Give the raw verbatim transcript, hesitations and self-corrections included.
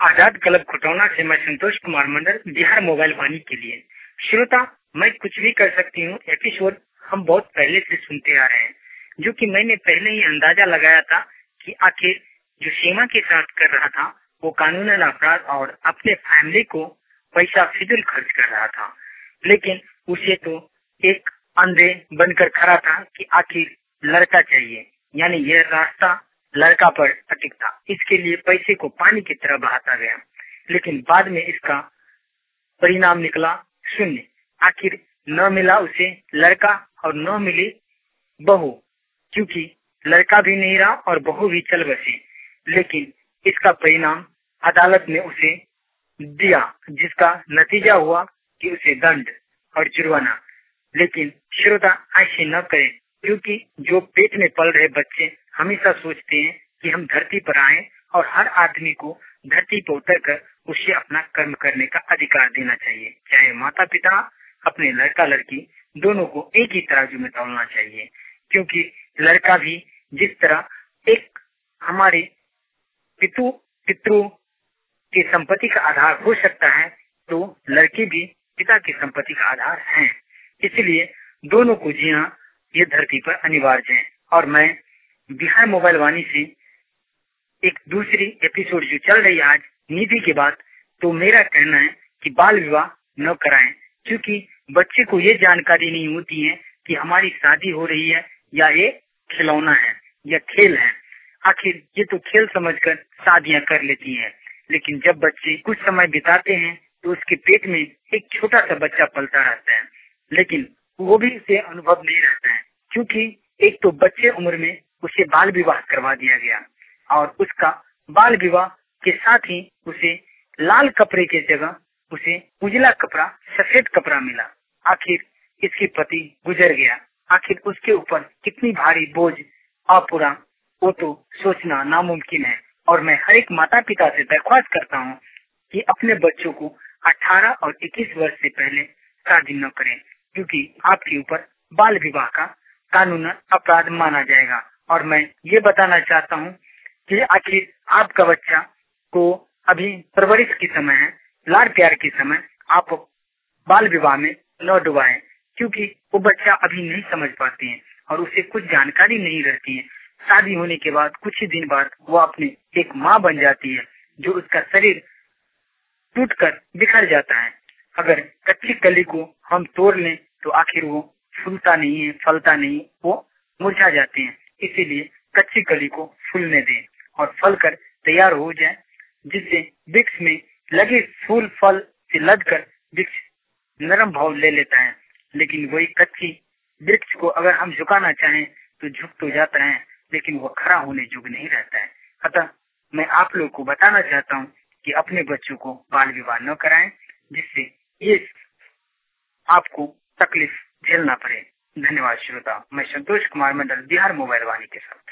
आजाद club Khutauna से मैं Santosh Kumar Mandal, Bihar mobile Vani के लिए। श्रोता, मैं कुछ भी कर सकती हूँ एपिसोड हम बहुत पहले से सुनते आ रहे हैं, जो कि मैंने पहले ही अंदाजा लगाया था कि आखिर जो सीमा के साथ कर रहा था वो कानूनन अपराध और अपने फैमिली को पैसा फिजूल खर्च कर रहा था, लेकिन उसे तो एक अंधे बनकर खड़ा था कि आखिर लड़का चाहिए, यानी यह रास्ता लड़का पर अटिक था। इसके लिए पैसे को पानी की तरह बहाता गया, लेकिन बाद में इसका परिणाम निकला शून्य। आखिर न मिला उसे लड़का और न मिली बहू, क्योंकि लड़का भी नहीं रहा और बहू भी चल बसी। लेकिन इसका परिणाम अदालत ने उसे दिया, जिसका नतीजा हुआ कि उसे दंड और जुर्माना। लेकिन श्रोता, ऐसे न करें, क्योंकि जो पेट में पल रहे बच्चे हमेशा सोचते हैं कि हम धरती पर आए और हर आदमी को धरती पर उतरकर उसे अपना कर्म करने का अधिकार देना चाहिए। चाहे माता पिता अपने लड़का लड़की दोनों को एक ही तराजू में तौलना चाहिए, क्योंकि लड़का भी जिस तरह एक हमारे पितु पितरों की संपत्ति का आधार हो सकता है, तो लड़के भी पिता की संपत्ति का आधार हैं। इसलिए दोनों को जीना ये धरती पर अनिवार्य है। और मैं बिहार मोबाइल वाणी से एक दूसरी एपिसोड जो चल रही है आज नीति के बाद, तो मेरा कहना है कि बाल विवाह न कराएं, क्योंकि बच्चे को ये जानकारी नहीं होती है कि हमारी शादी हो रही है या ये खिलौना है या खेल है। आखिर ये तो खेल समझकर शादियां कर लेती हैं, लेकिन जब बच्चे कुछ समय बिताते हैं तो उसके पेट में एक छोटा सा बच्चा पलता रहता है, लेकिन वो भी उसे अनुभव नहीं रहता है, क्योंकि एक तो बच्चे उम्र में उसे बाल विवाह करवा दिया गया और उसका बाल विवाह के साथ ही उसे लाल कपड़े की जगह उसे उजला कपड़ा, सफेद कपड़ा मिला। आखिर इसके पति गुजर गया, आखिर उसके ऊपर कितनी भारी बोझ आ पूरा वो तो सोचना नामुमकिन है। और मैं हर एक माता पिता से दरख्वास्त करता हूँ कि अपने बच्चों को अठारह और इक्कीस वर्ष से पहले शादी न करें, क्योंकि आपके ऊपर बाल विवाह का कानूनन अपराध माना जाएगा। और मैं ये बताना चाहता हूँ कि आखिर आपका बच्चा को अभी परवरिश की समय है, लाड़ प्यार के समय आप बाल विवाह में न डुबाएं, क्योंकि वो बच्चा अभी नहीं समझ पाते हैं और उसे कुछ जानकारी नहीं रहती है। शादी होने के बाद कुछ ही दिन बाद वो अपनी एक माँ बन जाती है, जो उसका शरीर टूटकर बिखर जाता है। अगर कच्ची कली को हम तोड़ लें तो आखिर वो फूलता नहीं है, फलता नहीं, वो मुरझा जाते हैं। इसीलिए कच्ची कली को फूलने दें और फल कर तैयार हो जाए, जिससे वृक्ष में लगे फूल फल से लद कर वृक्ष नरम भाव ले लेता है। लेकिन वही कच्ची वृक्ष को अगर हम झुकाना चाहें तो झुक तो जाता है, लेकिन वो खड़ा होने योग्य नहीं रहता है। अतः मैं आप लोग को बताना चाहता हूँ कि अपने बच्चों को बाल विवाह न कराएं, जिससे ये आपको तकलीफ झेलना पड़े। धन्यवाद श्रोता, मैं संतोष कुमार मंडल, बिहार मोबाइल वाणी के साथ।